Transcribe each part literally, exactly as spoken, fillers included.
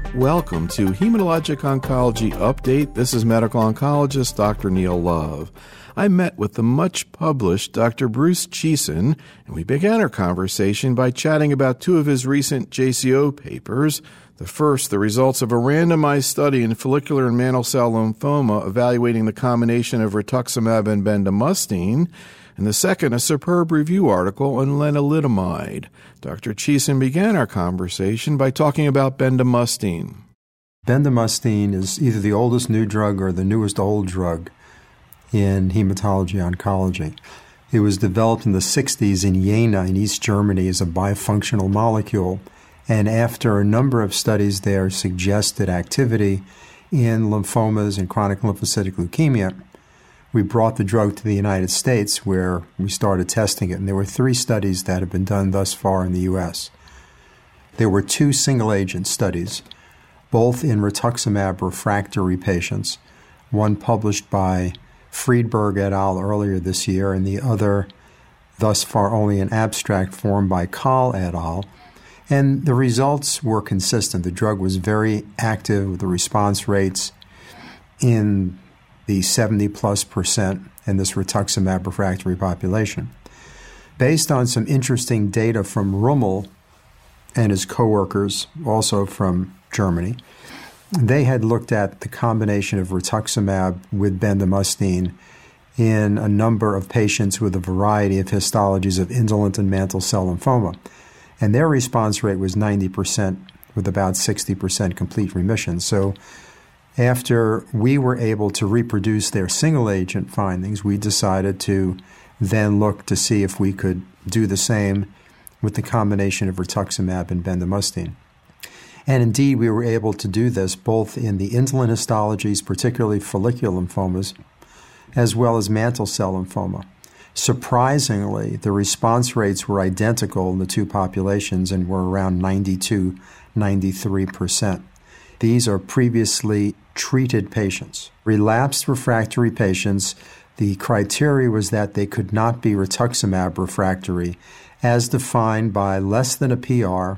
Welcome to Hematologic Oncology Update. This is medical oncologist Doctor Neil Love. I met with the much-published Doctor Bruce Chiasson, and we began our conversation by chatting about two of his recent J C O papers. The first, the results of a randomized study in follicular and mantle cell lymphoma evaluating the combination of rituximab and bendamustine, and the second, a superb review article on lenalidomide. Doctor Chiasson began our conversation by talking about bendamustine. Bendamustine is either the oldest new drug or the newest old drug in hematology oncology. It was developed in the sixties in Jena in East Germany as a bifunctional molecule, and after a number of studies there suggested activity in lymphomas and chronic lymphocytic leukemia, we brought the drug to the United States where we started testing it, and there were three studies that have been done thus far in the U S. There were two single-agent studies, both in rituximab refractory patients, one published by Friedberg et al. Earlier this year, and the other thus far only in abstract form by Kahl et al. And the results were consistent. The drug was very active with the response rates in the seventy plus percent in this rituximab refractory population. Based on some interesting data from Rummel and his coworkers, also from Germany, they had looked at the combination of rituximab with bendamustine in a number of patients with a variety of histologies of indolent and mantle cell lymphoma. And their response rate was ninety percent with about sixty percent complete remission. So after we were able to reproduce their single-agent findings, we decided to then look to see if we could do the same with the combination of rituximab and bendamustine. And indeed, we were able to do this both in the indolent histologies, particularly follicular lymphomas, as well as mantle cell lymphoma. Surprisingly, the response rates were identical in the two populations and were around ninety-two, ninety-three percent. These are previously treated patients. Relapsed refractory patients, the criteria was that they could not be rituximab refractory as defined by less than a P R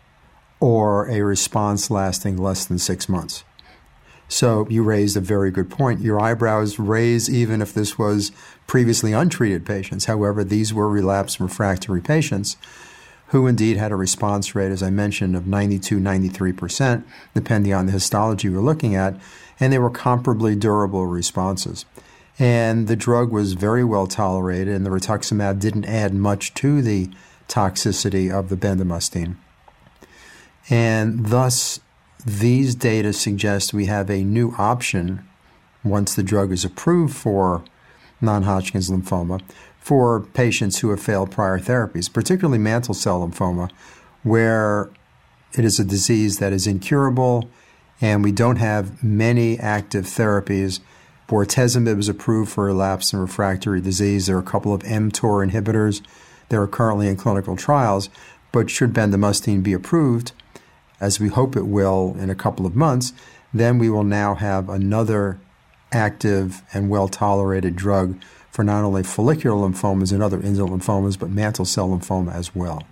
or a response lasting less than six months. So you raised a very good point. Your eyebrows raise even if this was previously untreated patients. However, these were relapsed refractory patients who indeed had a response rate, as I mentioned, of ninety-two, ninety-three percent, depending on the histology we're looking at, and they were comparably durable responses. And the drug was very well tolerated, and the rituximab didn't add much to the toxicity of the bendamustine. And thus, these data suggest we have a new option, once the drug is approved for non-Hodgkin's lymphoma, for patients who have failed prior therapies, particularly mantle cell lymphoma, where it is a disease that is incurable and we don't have many active therapies. Bortezomib is approved for relapsed and refractory disease. There are a couple of mTOR inhibitors that are currently in clinical trials, but should bendamustine be approved, as we hope it will in a couple of months, then we will now have another active and well-tolerated drug for not only follicular lymphomas and other indolent lymphomas, but mantle cell lymphoma as well.